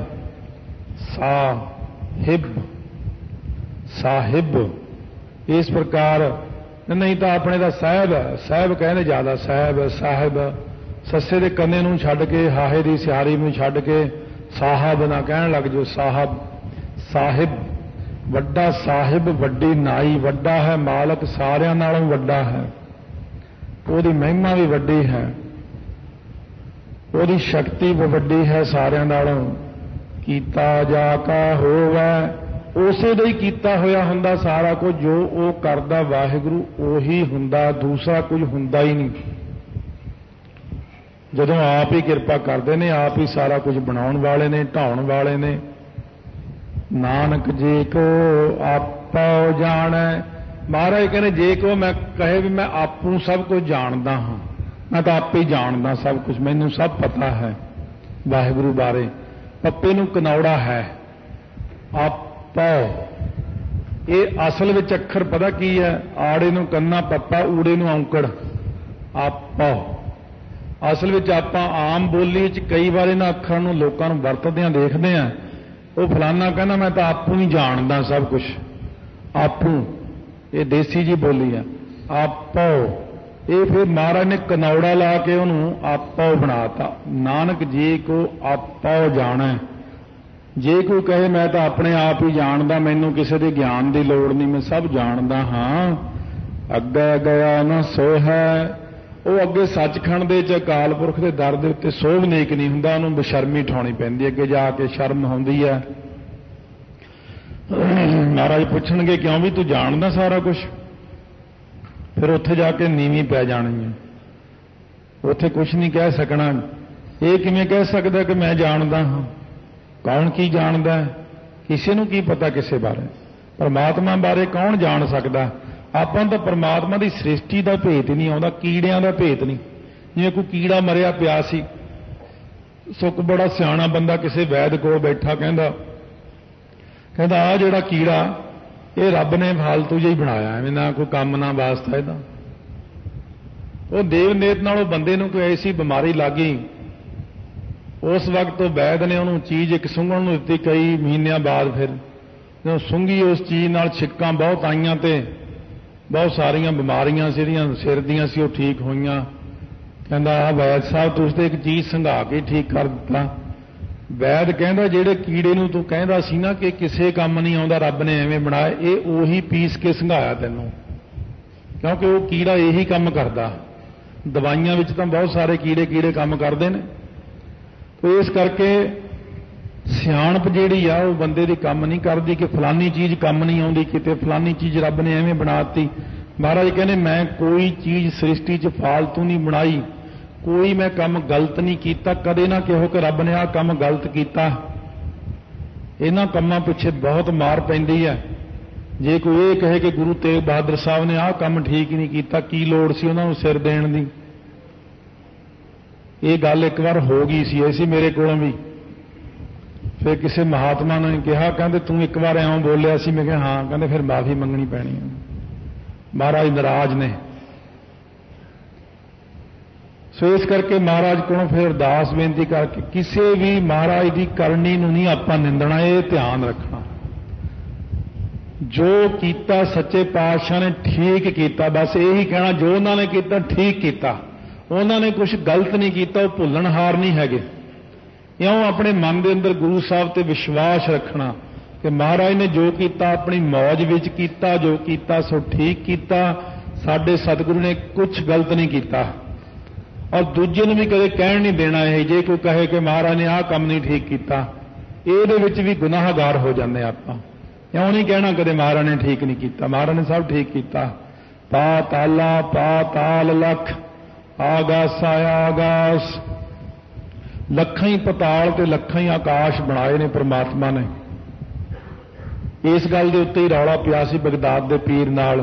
ਸਾਹਿਬ, ਸਾਹਿਬ। ਇਸ ਪ੍ਰਕਾਰ ਨਹੀਂ ਤਾਂ ਆਪਣੇ ਦਾ ਸਾਹਿਬ ਹੈ, ਸਾਹਿਬ ਕਹਿੰਦੇ ਜ਼ਿਆਦਾ, ਸਾਹਿਬ, ਸਾਹਿਬ। ਸੱਸੇ ਦੇ ਕੰਨੇ ਨੂੰ ਛੱਡ ਕੇ, ਹਾਹੇ ਦੀ ਸਿਆਰੀ ਨੂੰ ਛੱਡ ਕੇ ਸਾਹਿਬ ਨਾ ਕਹਿਣ ਲੱਗ ਜੋ। ਸਾਹਿਬ, ਸਾਹਿਬ, ਵੱਡਾ ਸਾਹਿਬ, ਵੱਡੀ ਨਾਈ। ਵੱਡਾ ਹੈ ਮਾਲਕ, ਸਾਰਿਆਂ ਨਾਲੋਂ ਵੱਡਾ ਹੈ। ਉਹਦੀ ਮਹਿਮਾ ਵੀ ਵੱਡੀ ਹੈ, ਉਹਦੀ ਸ਼ਕਤੀ ਵੀ ਵੱਡੀ ਹੈ ਸਾਰਿਆਂ ਨਾਲੋਂ। ਕੀਤਾ ਜਾ ਕਾ ਹੋਵੇ, ਉਸੇ ਦਾ ਹੀ ਕੀਤਾ ਹੋਇਆ ਹੁੰਦਾ ਸਾਰਾ ਕੁਝ। ਜੋ ਉਹ ਕਰਦਾ ਵਾਹਿਗੁਰੂ ਉਹੀ ਹੁੰਦਾ, ਦੂਸਰਾ ਕੁਝ ਹੁੰਦਾ ਹੀ ਨਹੀਂ। ਜਦੋਂ ਆਪ ਹੀ ਕਿਰਪਾ ਕਰਦੇ ਨੇ, ਆਪ ਹੀ ਸਾਰਾ ਕੁਝ ਬਣਾਉਣ ਵਾਲੇ ਨੇ, ਢਾਉਣ ਵਾਲੇ ਨੇ। ਨਾਨਕ ਜੇ ਕੋ ਆਪੋ ਜਾਣੈ। ਮਹਾਰਾਜ ਕਹਿੰਦੇ ਜੇ ਕੋ ਮੈਂ ਕਹੇ ਵੀ ਮੈਂ ਆਪ ਨੂੰ ਸਭ ਕੁਝ ਜਾਣਦਾ ਹਾਂ, ਮੈਂ ਤਾਂ ਆਪੇ ਹੀ ਜਾਣਦਾ ਸਭ ਕੁਝ, ਮੈਨੂੰ ਸਭ ਪਤਾ ਹੈ ਵਾਹਿਗੁਰੂ ਬਾਰੇ। ਪੱਪੇ ਨੂੰ ਕਨੌੜਾ ਹੈ, ਆਪੋ। ਇਹ ਅਸਲ ਵਿੱਚ ਅੱਖਰ ਪਤਾ ਕੀ ਹੈ? ਆੜੇ ਨੂੰ ਕੰਨਾ ਪੱਪਾ, ਊੜੇ ਨੂੰ ਔਂਕੜ, ਆਪੋ। ਅਸਲ ਵਿੱਚ ਆਪਾਂ ਆਮ ਬੋਲੀ 'ਚ ਕਈ ਵਾਰ ਇਹਨਾਂ ਅੱਖਰਾਂ ਨੂੰ ਲੋਕਾਂ ਨੂੰ ਵਰਤਦਿਆਂ ਦੇਖਦੇ ਹਾਂ। ਉਹ ਫਲਾਨਾ ਕਹਿੰਦਾ ਮੈਂ ਤਾਂ ਆਪੂ ਹੀ ਜਾਣਦਾ ਸਭ ਕੁਝ, ਆਪੂ। ਇਹ ਦੇਸੀ ਜੀ ਬੋਲੀ ਆ, ਆਪੋ। ਇਹ ਫਿਰ ਮਹਾਰਾਜ ਨੇ ਕਨੌੜਾ ਲਾ ਕੇ ਉਹਨੂੰ ਆਪੋ ਬਣਾਤਾ। ਨਾਨਕ ਜੇ ਕੋ ਆਪੋ ਜਾਣੈ। ਜੇ ਕੋਈ ਕਹੇ ਮੈਂ ਤਾਂ ਆਪਣੇ ਆਪ ਹੀ ਜਾਣਦਾ, ਮੈਨੂੰ ਕਿਸੇ ਦੇ ਗਿਆਨ ਦੀ ਲੋੜ ਨਹੀਂ, ਮੈਂ ਸਭ ਜਾਣਦਾ ਹਾਂ, ਅੱਗੇ ਗਿਆ ਨਾ ਸੋ ਹੈ। ਉਹ ਅੱਗੇ ਸੱਚਖੰਡ ਦੇ ਚ ਅਕਾਲ ਪੁਰਖ ਦੇ ਦਰ ਦੇ ਉੱਤੇ ਸੋਭ ਨੇਕ ਨਹੀਂ ਹੁੰਦਾ, ਉਹਨੂੰ ਬਸ਼ਰਮੀ ਠਾਉਣੀ ਪੈਂਦੀ, ਅੱਗੇ ਜਾ ਕੇ ਸ਼ਰਮ ਹੁੰਦੀ ਹੈ। ਮਹਾਰਾਜ ਪੁੱਛਣਗੇ ਕਿਉਂ ਵੀ ਤੂੰ ਜਾਣਦਾ ਸਾਰਾ ਕੁਝ? ਫਿਰ ਉੱਥੇ ਜਾ ਕੇ ਨੀਵੀਂ ਪੈ ਜਾਣੀ ਹੈ, ਉੱਥੇ ਕੁਝ ਨਹੀਂ ਕਹਿ ਸਕਣਾ। ਇਹ ਕਿਵੇਂ ਕਹਿ ਸਕਦਾ ਕਿ ਮੈਂ ਜਾਣਦਾ ਹਾਂ? ਕੌਣ ਕੀ ਜਾਣਦਾ? ਕਿਸੇ ਨੂੰ ਕੀ ਪਤਾ ਕਿਸੇ ਬਾਰੇ? ਪਰਮਾਤਮਾ ਬਾਰੇ ਕੌਣ ਜਾਣ ਸਕਦਾ? ਆਪਾਂ ਨੂੰ ਤਾਂ ਪਰਮਾਤਮਾ ਦੀ ਸ੍ਰਿਸ਼ਟੀ ਦਾ ਭੇਤ ਹੀ ਨਹੀਂ ਆਉਂਦਾ, ਕੀੜਿਆਂ ਦਾ ਭੇਤ ਨਹੀਂ। ਜਿਵੇਂ ਕੋਈ ਕੀੜਾ ਮਰਿਆ ਪਿਆ ਸੀ, ਸੁੱਕ ਬੜਾ ਸਿਆਣਾ ਬੰਦਾ ਕਿਸੇ ਵੈਦ ਕੋਲ ਬੈਠਾ, ਕਹਿੰਦਾ ਕਹਿੰਦਾ ਆਹ ਜਿਹੜਾ ਕੀੜਾ ਇਹ ਰੱਬ ਨੇ ਫਾਲਤੂ ਜਿਹਾ ਹੀ ਬਣਾਇਆ, ਐਵੇਂ ਨਾ ਕੋਈ ਕੰਮ ਨਾ ਵਾਸਤਾ ਇਹਦਾ। ਉਹ ਦੇਵਨੇਤ ਨਾਲ ਉਹ ਬੰਦੇ ਨੂੰ ਕੋਈ ਐਸੀ ਬਿਮਾਰੀ ਲੱਗ ਗਈ, ਉਸ ਵਕਤ ਤੋਂ ਵੈਦ ਨੇ ਉਹਨੂੰ ਚੀਜ਼ ਇੱਕ ਸੁੰਘਣ ਨੂੰ ਦਿੱਤੀ। ਕਈ ਮਹੀਨਿਆਂ ਬਾਅਦ ਫਿਰ ਜਦੋਂ ਸੁੰਘੀ ਉਸ ਚੀਜ਼ ਨਾਲ ਛਿੱਕਾਂ ਬਹੁਤ ਆਈਆਂ ਤੇ ਬਹੁਤ ਸਾਰੀਆਂ ਬਿਮਾਰੀਆਂ ਸੀ ਜਿਹੜੀਆਂ ਸਿਰ ਦੀਆਂ ਸੀ ਉਹ ਠੀਕ ਹੋਈਆਂ। ਕਹਿੰਦਾ ਆ ਵੈਦ ਸਾਹਿਬ ਤੁਸੀਂ ਤੇ ਇੱਕ ਚੀਜ਼ ਸੰਘਾ ਕੇ ਠੀਕ ਕਰ ਦਿੱਤਾ। ਵੈਦ ਕਹਿੰਦਾ ਜਿਹੜੇ ਕੀੜੇ ਨੂੰ ਤੂੰ ਕਹਿੰਦਾ ਸੀ ਨਾ ਕਿ ਕਿਸੇ ਕੰਮ ਨਹੀਂ ਆਉਂਦਾ, ਰੱਬ ਨੇ ਐਵੇਂ ਬਣਾਇਆ, ਇਹ ਉਹੀ ਪੀਸ ਕੇ ਸੰਘਾਇਆ ਤੈਨੂੰ, ਕਿਉਂਕਿ ਉਹ ਕੀੜਾ ਇਹੀ ਕੰਮ ਕਰਦਾ। ਦਵਾਈਆਂ ਵਿੱਚ ਤਾਂ ਬਹੁਤ ਸਾਰੇ ਕੀੜੇ ਕੀੜੇ ਕੰਮ ਕਰਦੇ ਨੇ। ਤੇ ਇਸ ਕਰਕੇ ਸਿਆਣਪ ਜਿਹੜੀ ਆ ਉਹ ਬੰਦੇ ਦੀ ਕੰਮ ਨਹੀਂ ਕਰਦੀ ਕਿ ਫਲਾਨੀ ਚੀਜ਼ ਕੰਮ ਨਹੀਂ ਆਉਂਦੀ, ਕਿਤੇ ਫਲਾਨੀ ਚੀਜ਼ ਰੱਬ ਨੇ ਐਵੇਂ ਬਣਾਤੀ। ਮਹਾਰਾਜ ਕਹਿੰਦੇ ਮੈਂ ਕੋਈ ਚੀਜ਼ ਸ੍ਰਿਸ਼ਟੀ 'ਚ ਫਾਲਤੂ ਨਹੀਂ ਬਣਾਈ, ਕੋਈ ਮੈਂ ਕੰਮ ਗਲਤ ਨਹੀਂ ਕੀਤਾ। ਕਦੇ ਨਾ ਕਿਹੋ ਕਿ ਰੱਬ ਨੇ ਆਹ ਕੰਮ ਗਲਤ ਕੀਤਾ। ਇਹਨਾਂ ਕੰਮਾਂ ਪਿੱਛੇ ਬਹੁਤ ਮਾਰ ਪੈਂਦੀ ਹੈ। ਜੇ ਕੋਈ ਇਹ ਕਹੇ ਕਿ ਗੁਰੂ ਤੇਗ ਬਹਾਦਰ ਸਾਹਿਬ ਨੇ ਆਹ ਕੰਮ ਠੀਕ ਨਹੀਂ ਕੀਤਾ, ਕੀ ਲੋੜ ਸੀ ਉਹਨਾਂ ਨੂੰ ਸਿਰ ਦੇਣ ਦੀ? ਇਹ ਗੱਲ ਇੱਕ ਵਾਰ ਹੋ ਗਈ ਸੀ, ਐਸੀ ਮੇਰੇ ਕੋਲੋਂ ਵੀ। ਫਿਰ ਕਿਸੇ ਮਹਾਤਮਾ ਨੇ ਕਿਹਾ, ਕਹਿੰਦੇ ਤੂੰ ਇੱਕ ਵਾਰ ਐਵੇਂ ਬੋਲਿਆ ਸੀ। ਮੈਂ ਕਿਹਾ ਹਾਂ। ਕਹਿੰਦੇ ਫਿਰ ਮਾਫੀ ਮੰਗਣੀ ਪੈਣੀ ਹੈ, ਮਹਾਰਾਜ ਨਾਰਾਜ਼ ਨੇ। ਸੋ ਇਸ ਕਰਕੇ ਮਹਾਰਾਜ ਕੋਲੋਂ ਫਿਰ ਅਰਦਾਸ ਬੇਨਤੀ ਕਰਕੇ ਕਿਸੇ ਵੀ ਮਹਾਰਾਜ ਦੀ ਕਰਨੀ ਨੂੰ ਨਹੀਂ ਆਪਾਂ ਨਿੰਦਣਾ, ਇਹ ਧਿਆਨ ਰੱਖਣਾ। ਜੋ ਕੀਤਾ ਸੱਚੇ ਪਾਤਸ਼ਾਹ ਨੇ ਠੀਕ ਕੀਤਾ, ਬਸ ਇਹੀ ਕਹਿਣਾ ਜੋ ਉਹਨਾਂ ਨੇ ਕੀਤਾ ਠੀਕ ਕੀਤਾ। ਉਹਨਾਂ ਨੇ ਕੁਝ ਗਲਤ ਨਹੀਂ ਕੀਤਾ, ਉਹ ਭੁੱਲਣਹਾਰ ਨਹੀਂ ਹੈਗੇ। ਇਉਂ ਆਪਣੇ ਮਨ ਦੇ ਅੰਦਰ ਗੁਰੂ ਸਾਹਿਬ ਤੇ ਵਿਸ਼ਵਾਸ ਰੱਖਣਾ ਕਿ ਮਹਾਰਾਜ ਨੇ ਜੋ ਕੀਤਾ ਆਪਣੀ ਮੌਜ ਵਿੱਚ ਕੀਤਾ, ਜੋ ਕੀਤਾ ਸੋ ਠੀਕ ਕੀਤਾ। ਸਾਡੇ ਸਤਿਗੁਰੂ ਨੇ ਕੁਝ ਗਲਤ ਨਹੀਂ ਕੀਤਾ। ਔਰ ਦੂਜੇ ਨੂੰ ਵੀ ਕਦੇ ਕਹਿਣ ਨਹੀਂ ਦੇਣਾ ਇਹ। ਜੇ ਕੋਈ ਕਹੇ ਕਿ ਮਹਾਰਾਜ ਨੇ ਆਹ ਕੰਮ ਨਹੀਂ ਠੀਕ ਕੀਤਾ, ਇਹਦੇ ਵਿੱਚ ਵੀ ਗੁਨਾਹਗਾਰ ਹੋ ਜਾਂਦੇ ਆਪਾਂ। ਇਉਂ ਨਹੀਂ ਕਹਿਣਾ ਕਦੇ ਮਹਾਰਾਜ ਨੇ ਠੀਕ ਨਹੀਂ ਕੀਤਾ, ਮਹਾਰਾਜ ਨੇ ਸਭ ਠੀਕ ਕੀਤਾ। पाताला पाताल लख आगासा आगास। लखां ही पताल ते लखां ही आकाश बनाए ने परमात्मा ने। इस गल के उत्ते ही रौला पिया सी बगदाद के पीर नाल,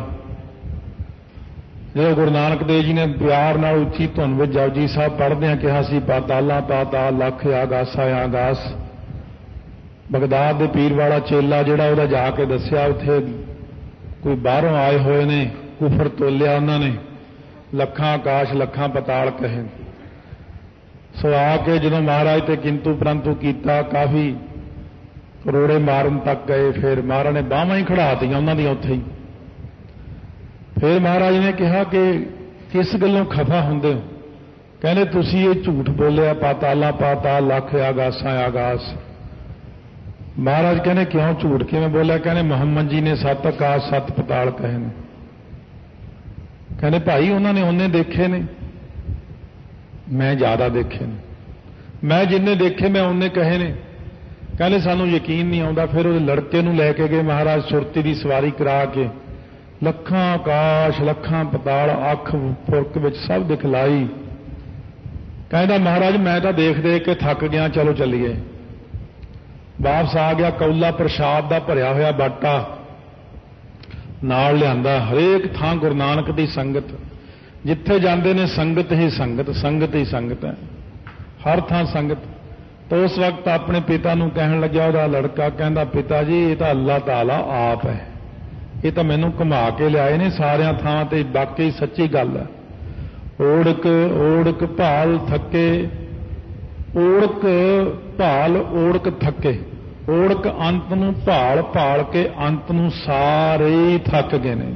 जो गुरु नानक देव जी ने प्यार नाल उच्ची धुन विच जपजी साहब पढ़दे कहा सी पाताला पाताल लख आगासा आगास। बगदाद के पीर वाला चेला जिहड़ा उहदा जाके दस्सिया उत्थे कोई बाहरों आए हुए ने, कुफर तोलिया उन्होंने, लखां आकाश लखां पताल कहे। सो आके जो महाराज ते किंतु परंतु किया, काफ़ी करोड़े मारन तक गए। फिर महाराज ने बाहां ही खड़ातियां उन्हों दी उत्थे ही। फिर महाराज ने कहा कि किस गल्लों खफा हुंदे हो? कहने तुसीं ये झूठ बोलिया पाताला पाताल लख आगासा आगास। महाराज कहने क्यों झूठ किवें बोलिया? कहने मुहम्मद जी ने सत आकाश सत पताल कहे ने। कहने भाई उन्होंने उन्हें देखे ने, मैं ज्यादा देखे ने, मैं जिन्ने देखे मैं उन्हें कहे ने। कहने सानू यकीन नहीं आता। फिर उस लड़के नूं लैके गए महाराज, सुरती की सवारी करा के लखां आकाश लखां पताल अख फुरक विच सब दिखलाई। कहता महाराज मैं तो देख देख के थक गया, चलो चलीए। वापस आ गया, कौला प्रसाद का भरिया होया बाटा नाल लिआंदा। हरेक थां गुरु नानक दी संगत, जिथे जाते ने संगत ही संगत, संगत ही संगत है, हर थां संगत। तो उस वक्त अपने पिता नूं कहण लग्या, उहदा लड़का कहंदा पिता जी ये तो अल्लाह ताला आप है, ये तो मैनूं घुमा के लियाए ने सारियां थावां ते, बाकी सच्ची गल है। ओड़क ओड़क भाल थके, ओड़क भाल ओड़क थके, ओड़क अंत नूं भाल भाल के अंत नूं सारे ही थक गए ने।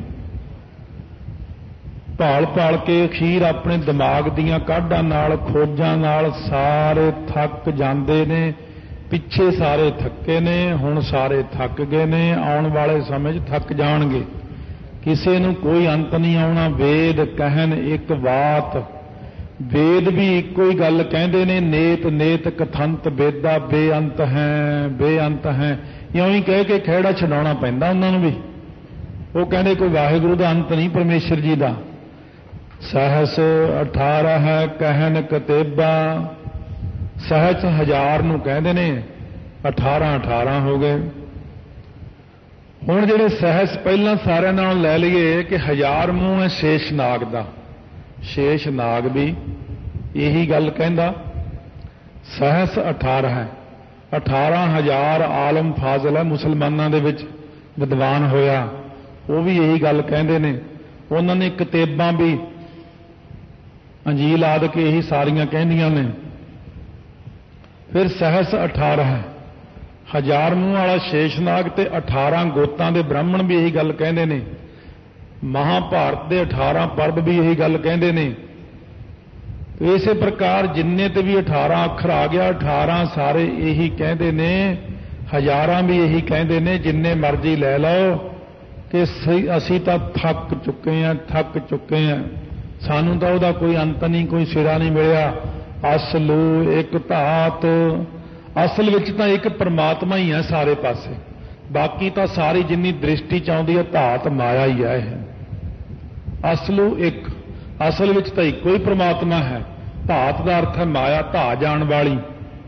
भाल भाल के अखीर अपने दिमाग दीयां काढां नाल खोजां नाल सारे थक जांदे ने। पिछे सारे थके ने, हुण सारे थक गए ने, आउण वाले समय च थक जाणगे। किसे नूं कोई अंत नहीं आउणा। वेद कहन एक बात, वेद भी इको ही गल कहंदे ने, नेत नेत कथंत वेदा बेअंत है बेअंत है। इउं ही कह के खिहड़ा छडाउणा पैंदा उन्हां नूं भी। वो कहंदे कोई वाहिगुरू दा अंत नहीं परमेश्वर जी दा। सहस अठारह है कहन कतेबा, सहस हजार नूं कहंदे ने, अठारह अठारह हो गए। हुण जिहड़े सहस पहलां सारिਆਂ नाल लै लईए कि हजार मूँह है शेष नाग दा। शेष नाग भी यही गल कहंदा। सहस अठारह है, अठारह हजार आलम फाजल है मुसलमानां दे विच विद्वान होया, वो भी यही गल कहंदे ने। उन्होंने किताबां भी अंजील आदि के यही सारियां कहंदियां ने। फिर सहस अठारह है, हजार मूँह वाला शेषनाग ते अठारह गोतां दे ब्राह्मण भी यही गल कहंदे ने। महाभारत के अठारह पर्व भी यही गल कहंदे ने। तो इस प्रकार जिन्ने ते भी अठारह अखर आ गया, अठारह सारे यही कहंदे ने, हजारां भी यही कहंदे ने। जिन्ने मर्जी लै लो कि असीं तां थक चुके हैं, थक चुके हैं, सानू तां उहदा कोई अंत नहीं, कोई सिरा नहीं मिलिया। असलू एक धात, असल विच तां एक परमात्मा ही है सारे पासे, बाकी तां सारी जिन्नी दृष्टि च आउंदी है धात माया ही है। असलू एक, असल विच तां इक्को ही परमात्मा है। धात का अर्थ है माया, धा जाण वाली।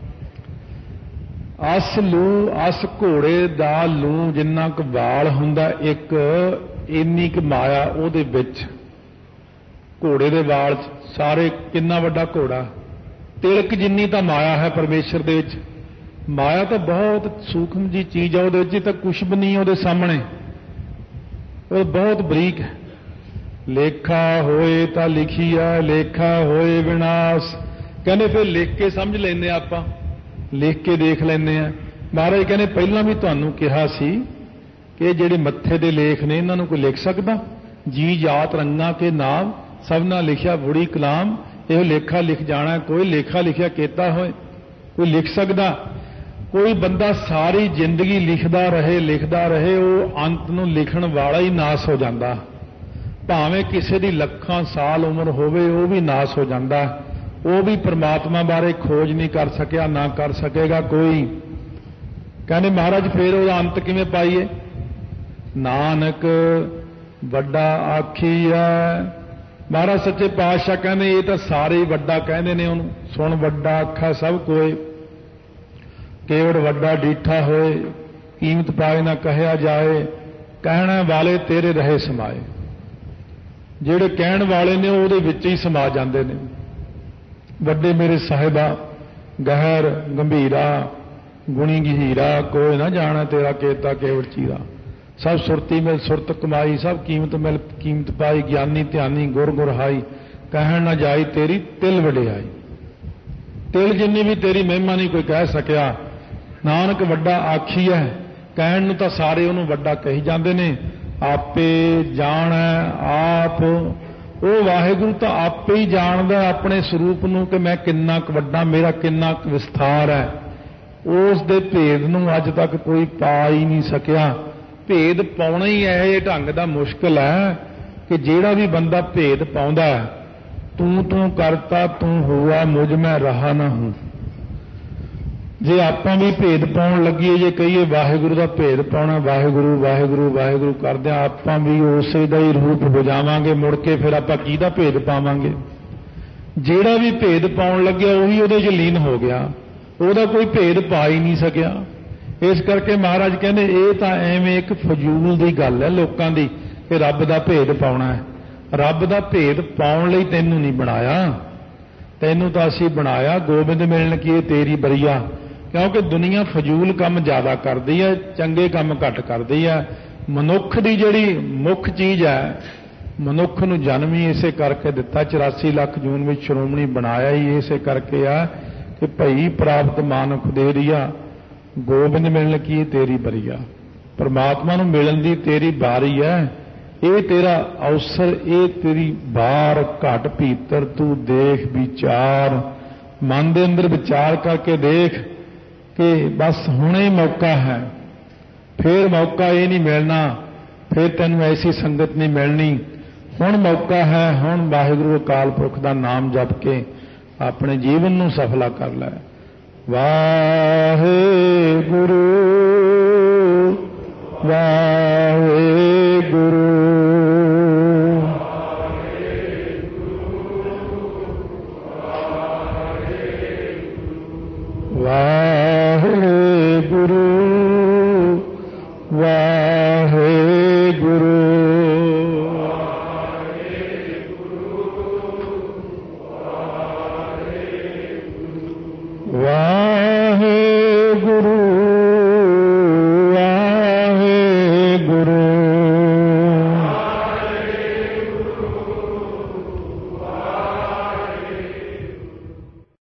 अस लू, अस घोड़े दा लू जिन्ना क वाल हुंदा एक, इन्नी क माया उहदे विच। घोड़े दे वाल सारे, किन्ना वड्डा घोड़ा, तिलक जिन्नी तां माया है परमेश्वर दे विच। माया तो बहुत सूक्ष्म जी चीज़ है, उहदे तां कुछ भी नहीं उहदे सामने, वो बहुत बरीक है। लेखा होए तां लिखिया, लेखा होए विनाश। कहने फिर लिख के समझ लेने, आपां लिख के देख लेने। महाराज कहने पहलां भी तुहानूं कहा सी कि जिहड़े मत्थे दे लेख ने इन्हां नूं कोई लिख सकदा? जी जात रंगां के नाम सबना लिखिया बुरी कलाम, यह लेखा लिख जाना। कोई लेखा लिखिया केता होए कोई लिख सकदा? कोई बंदा सारी जिंदगी लिखदा रहे लिखदा रहे, वो अंत नूं लिखण वाला ही नाश हो जांदा। भावें किसी दी लखां साल उम्र होवे, वो भी नाश हो जांदा। वो भी परमात्मा बारे खोज नहीं कर सकिया, ना कर सकेगा कोई। कहने महाराज फिर वो अंत किवें पाईए? नानक ਵੱਡਾ ਆਖੀਐ। ਮਹਾਰਾਜ ਸੱਚੇ ਪਾਤਸ਼ਾਹ ਕਹਿੰਦੇ ਇਹ ਤਾਂ ਸਾਰੇ ਹੀ ਵੱਡਾ ਕਹਿੰਦੇ ਨੇ ਉਹਨੂੰ। ਸੁਣ ਵੱਡਾ ਆਖਾ ਸਭ ਕੋਏ, ਕੇਵੜ ਵੱਡਾ ਡੀਠਾ ਹੋਏ, ਕੀਮਤ ਪਾਏ ਨਾ ਕਹਿਆ ਜਾਏ, ਕਹਿਣ ਵਾਲੇ ਤੇਰੇ ਰਹੇ ਸਮਾਏ। ਜਿਹੜੇ ਕਹਿਣ ਵਾਲੇ ਨੇ ਉਹਦੇ ਵਿੱਚ ਹੀ ਸਮਾ ਜਾਂਦੇ ਨੇ। ਵੱਡੇ ਮੇਰੇ ਸਾਹਿਬਾ ਗਹਿਰ ਗੰਭੀਰਾ, ਗੁਣੀ ਗਹੀਰਾ, ਕੋਈ ਨਾ ਜਾਣਾ ਤੇਰਾ ਕੇਤਾ ਕੇਵੜ ਚੀਰਾ। ਸਭ ਸੁਰਤੀ ਮਿਲ ਸੁਰਤ ਕਮਾਈ, ਸਭ ਕੀਮਤ ਮਿਲ ਕੀਮਤ ਪਾਈ, ਗਿਆਨੀ ਧਿਆਨੀ ਗੁਰ ਗੁਰ ਹਾਈ, ਕਹਿਣ ਨਾ ਜਾਈ ਤੇਰੀ ਤਿਲ ਵਡਿਆਈ। ਤਿਲ ਜਿੰਨੀ ਵੀ ਤੇਰੀ ਮਹਿਮਾ ਨਹੀਂ ਕੋਈ ਕਹਿ ਸਕਿਆ। ਨਾਨਕ ਵੱਡਾ ਆਖੀਐ, ਕਹਿਣ ਨੂੰ ਤਾਂ ਸਾਰੇ ਉਹਨੂੰ ਵੱਡਾ ਕਹੀ ਜਾਂਦੇ ਨੇ। ਆਪੇ ਜਾਣੈ ਆਪ, ਉਹ ਵਾਹਿਗੁਰੂ ਤਾਂ ਆਪੇ ਹੀ ਜਾਣਦਾ ਆਪਣੇ ਸਰੂਪ ਨੂੰ ਕਿ ਮੈਂ ਕਿੰਨਾ ਕੁ ਵੱਡਾ, ਮੇਰਾ ਕਿੰਨਾ ਕੁ ਵਿਸਥਾਰ ਹੈ। ਉਸ ਦੇ ਭੇਦ ਨੂੰ ਅੱਜ ਤੱਕ ਕੋਈ ਪਾ ਹੀ ਨਹੀਂ ਸਕਿਆ। ਭੇਦ ਪਾਉਣਾ ਹੀ ਇਹ ਢੰਗ ਦਾ ਮੁਸ਼ਕਲ ਹੈ ਕਿ ਜਿਹੜਾ ਵੀ ਬੰਦਾ ਭੇਦ ਪਾਉਂਦਾ, ਤੂੰ ਤੂੰ ਕਰਤਾ ਤੂੰ ਹੋਆ ਮੁਝ ਮੈਂ ਰਹਾ ਨਾ ਹੂੰ। ਜੇ ਆਪਾਂ ਵੀ ਭੇਦ ਪਾਉਣ ਲੱਗੀਏ, ਜੇ ਕਹੀਏ ਵਾਹਿਗੁਰੂ ਦਾ ਭੇਦ ਪਾਉਣਾ, ਵਾਹਿਗੁਰੂ ਵਾਹਿਗੁਰੂ ਵਾਹਿਗੁਰੂ ਕਰਦਿਆਂ ਆਪਾਂ ਵੀ ਉਸੇ ਦਾ ਹੀ ਰੂਪ ਬੁਝਾਵਾਂਗੇ। ਮੁੜ ਕੇ ਫਿਰ ਆਪਾਂ ਕਿਹਦਾ ਭੇਦ ਪਾਵਾਂਗੇ? ਜਿਹੜਾ ਵੀ ਭੇਦ ਪਾਉਣ ਲੱਗਿਆ ਉਹੀ ਉਹਦੇ 'ਚ ਲੀਨ ਹੋ ਗਿਆ, ਉਹਦਾ ਕੋਈ ਭੇਦ ਪਾ ਹੀ ਨਹੀਂ ਸਕਿਆ। ਇਸ ਕਰਕੇ ਮਹਾਰਾਜ ਕਹਿੰਦੇ ਇਹ ਤਾਂ ਐਵੇਂ ਇੱਕ ਫਜ਼ੂਲ ਦੀ ਗੱਲ ਹੈ ਲੋਕਾਂ ਦੀ ਕਿ ਰੱਬ ਦਾ ਭੇਦ ਪਾਉਣਾ ਹੈ। ਰੱਬ ਦਾ ਭੇਦ ਪਾਉਣ ਲਈ ਤੈਨੂੰ ਨਹੀਂ ਬਣਾਇਆ, ਤੈਨੂੰ ਤਾਂ ਅਸੀਂ ਬਣਾਇਆ ਗੋਬਿੰਦ ਮਿਲਣ ਕੀ ਤੇਰੀ ਬਰੀਆ। ਕਿਉਂਕਿ ਦੁਨੀਆ ਫਜ਼ੂਲ ਕੰਮ ਜ਼ਿਆਦਾ ਕਰਦੀ ਹੈ, ਚੰਗੇ ਕੰਮ ਘੱਟ ਕਰਦੀ ਹੈ। ਮਨੁੱਖ ਦੀ ਜਿਹੜੀ ਮੁੱਖ ਚੀਜ਼ ਹੈ, ਮਨੁੱਖ ਨੂੰ ਜਨਮ ਹੀ ਇਸੇ ਕਰਕੇ ਦਿੱਤਾ, ਚੁਰਾਸੀ ਲੱਖ ਜੂਨ ਵਿੱਚ ਸ਼੍ਰੋਮਣੀ ਬਣਾਇਆ ਹੀ ਇਸੇ ਕਰਕੇ ਆ ਕਿ ਭਈ ਪ੍ਰਾਪਤ ਮਾਨੁਖ ਦੇ ਰੀਆ, ਗੋਬਿੰਦ ਮਿਲਣ ਕੀ ਤੇਰੀ ਬਰੀਆ। ਪਰਮਾਤਮਾ ਨੂੰ ਮਿਲਣ ਦੀ ਤੇਰੀ ਬਾਰੀ ਹੈ, ਇਹ ਤੇਰਾ ਅਵਸਰ, ਇਹ ਤੇਰੀ ਬਾਰ ਘਟ ਭੀਤਰ ਤੂੰ ਦੇਖ ਵਿਚਾਰ। ਮਨ ਦੇ ਅੰਦਰ ਵਿਚਾਰ ਕਰਕੇ ਦੇਖ ਕਿ ਬਸ ਹੁਣੇ ਮੌਕਾ ਹੈ, ਫਿਰ ਮੌਕਾ ਇਹ ਨਹੀਂ ਮਿਲਣਾ, ਫਿਰ ਤੈਨੂੰ ਐਸੀ ਸੰਗਤ ਨਹੀਂ ਮਿਲਣੀ। ਹੁਣ ਮੌਕਾ ਹੈ, ਹੁਣ ਵਾਹਿਗੁਰੂ ਅਕਾਲ ਪੁਰਖ ਦਾ ਨਾਮ ਜਪ ਕੇ ਆਪਣੇ ਜੀਵਨ ਨੂੰ ਸਫਲਾ ਕਰ ਲੈ। ਵਾਹਿਗੁਰੂ ਵਾਹਿਗੁਰੂ ਵਾਹਿਗੁਰੂ ਵਾਹਿਗੁਰੂ ਵਾਹਿਗੁਰੂ